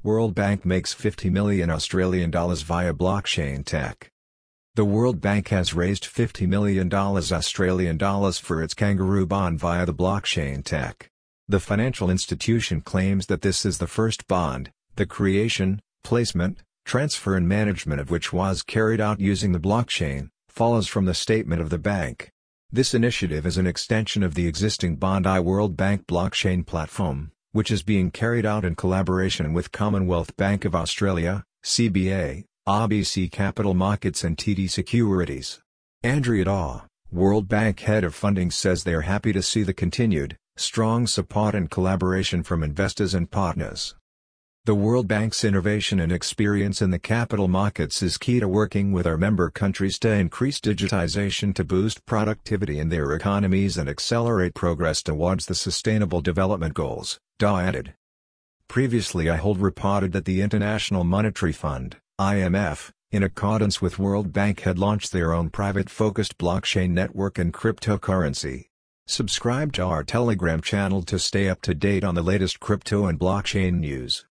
World Bank makes $50 million Australian dollars via blockchain tech. The World Bank has raised $50 million Australian dollars for its kangaroo bond via the blockchain tech. The financial institution claims that this is the first bond, the creation, placement, transfer and management of which was carried out using the blockchain, follows from the statement of the bank. This initiative is an extension of the existing Bondi World Bank blockchain platform, which is being carried out in collaboration with Commonwealth Bank of Australia, CBA, RBC Capital Markets and TD Securities. Andrea Daw, World Bank Head of Funding, says they are happy to see the continued, strong support and collaboration from investors and partners. The World Bank's innovation and experience in the capital markets is key to working with our member countries to increase digitization to boost productivity in their economies and accelerate progress towards the Sustainable Development Goals, Daw added. Previously Ahold reported that the International Monetary Fund, IMF, in accordance with World Bank, had launched their own private-focused blockchain network and cryptocurrency. Subscribe to our Telegram channel to stay up to date on the latest crypto and blockchain news.